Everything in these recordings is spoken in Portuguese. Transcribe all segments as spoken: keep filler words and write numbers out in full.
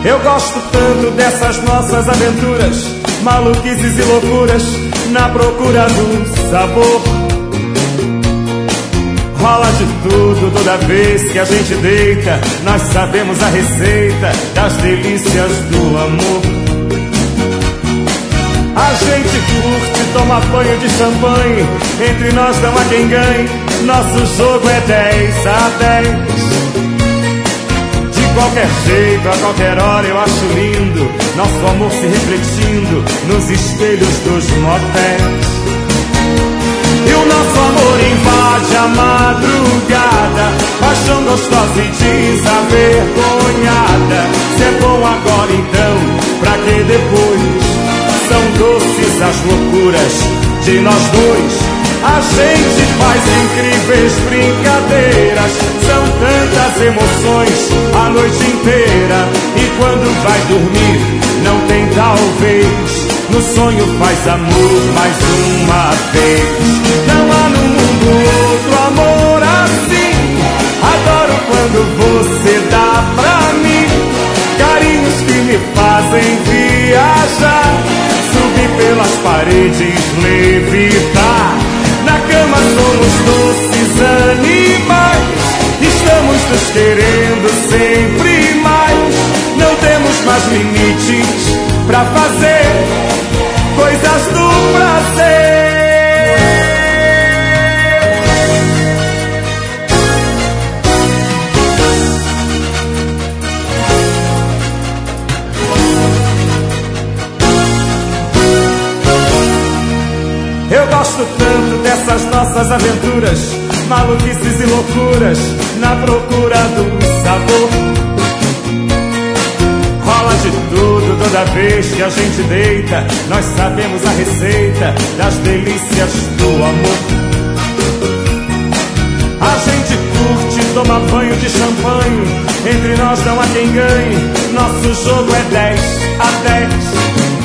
Eu gosto tanto dessas nossas aventuras, maluquices e loucuras, na procura do sabor. Rola de tudo toda vez que a gente deita, nós sabemos a receita das delícias do amor. A gente curte, toma banho de champanhe, entre nós não há quem ganhe, nosso jogo é dez a dez. De qualquer jeito, a qualquer hora eu acho lindo nosso amor se refletindo nos espelhos dos motéis. E o nosso amor invade a madrugada, paixão gostosa e desavergonhada. Se é bom agora então, pra que depois? São doces as loucuras de nós dois. A gente faz incríveis brincadeiras, são tantas emoções a noite inteira. E quando vai dormir, não tem talvez, no sonho faz amor mais uma vez. Não há no mundo outro amor assim. Adoro quando você dá pra mim carinhos que me fazem viajar, subir pelas paredes, levitar. Na cama somos doces animais, estamos nos querendo sempre mais. Não temos mais limites pra fazer coisas do prazer. Eu gosto tanto dessas nossas aventuras, maluquices e loucuras, na procura do sabor. Rola de tudo toda vez que a gente deita, nós sabemos a receita das delícias do amor. A gente curte, toma banho de champanhe, entre nós não há quem ganhe, nosso jogo é dez a dez.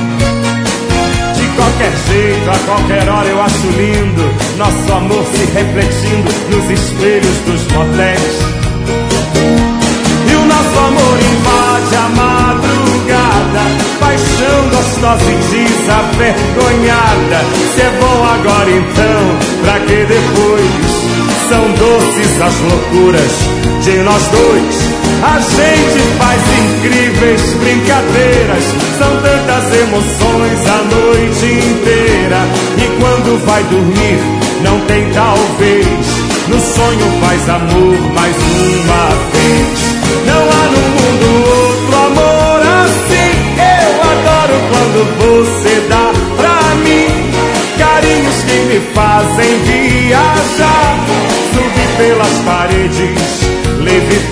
De qualquer jeito, a qualquer hora eu acho lindo nosso amor se refletindo nos espelhos dos motéis. E o nosso amor invade a madrugada, paixão gostosa e desavergonhada. Se é bom agora então, pra que depois? São doces as loucuras de nós dois. A gente faz incríveis brincadeiras, são tantas emoções a noite inteira. E quando vai dormir, não tem talvez, no sonho faz amor mais uma vez. Não há no mundo outro amor assim. Eu adoro quando você dá pra mim carinhos que me fazem viajar, subir pelas paredes, levitar.